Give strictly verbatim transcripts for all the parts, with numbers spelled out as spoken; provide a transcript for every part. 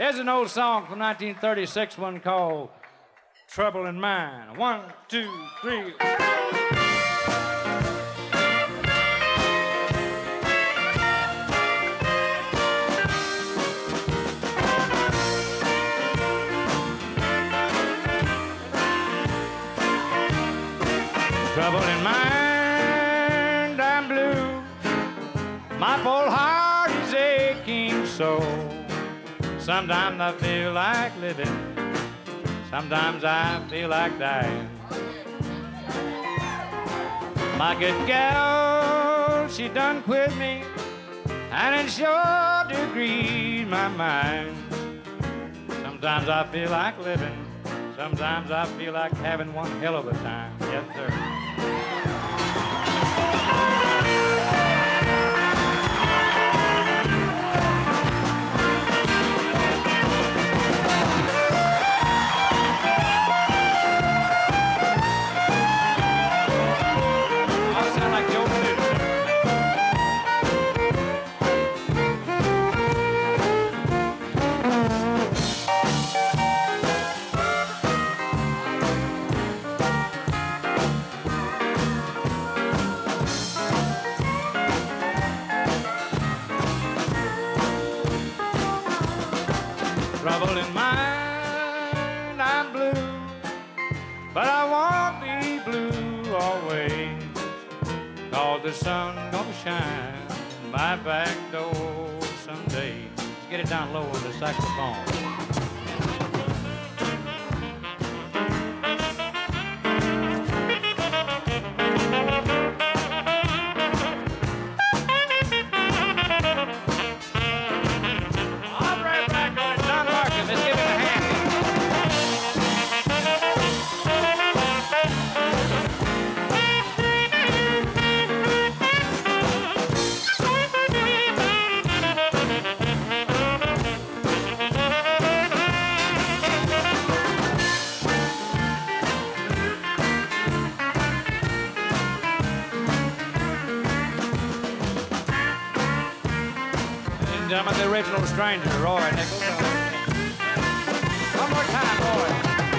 Here's an old song from nineteen thirty-six, one called Trouble in Mind. One, two, three. Trouble in mind, I'm blue. My poor heart is aching so. Sometimes I feel like living. Sometimes I feel like dying. My good gal, she done quit me, and it sure do grieve my mind. Sometimes I feel like living. Sometimes I feel like having one hell of a time. Yes, sir. Trouble in mind, I'm blue, but I won't be blue always, 'cause the sun gonna shine my back door someday. Let's get it down low with the saxophone. Gentlemen, the original stranger, Roy Nichols. One more time, Roy.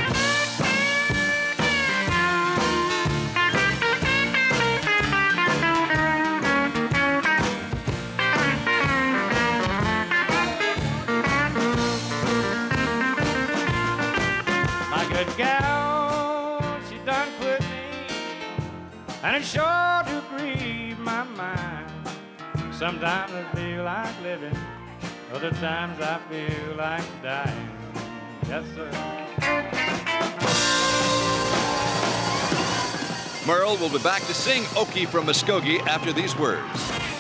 My good gal, she done quit me, and it sure do grieve my mind. Sometimes I feel like living, other times I feel like dying. Yes, sir. Merle will be back to sing Okie from Muskogee after these words.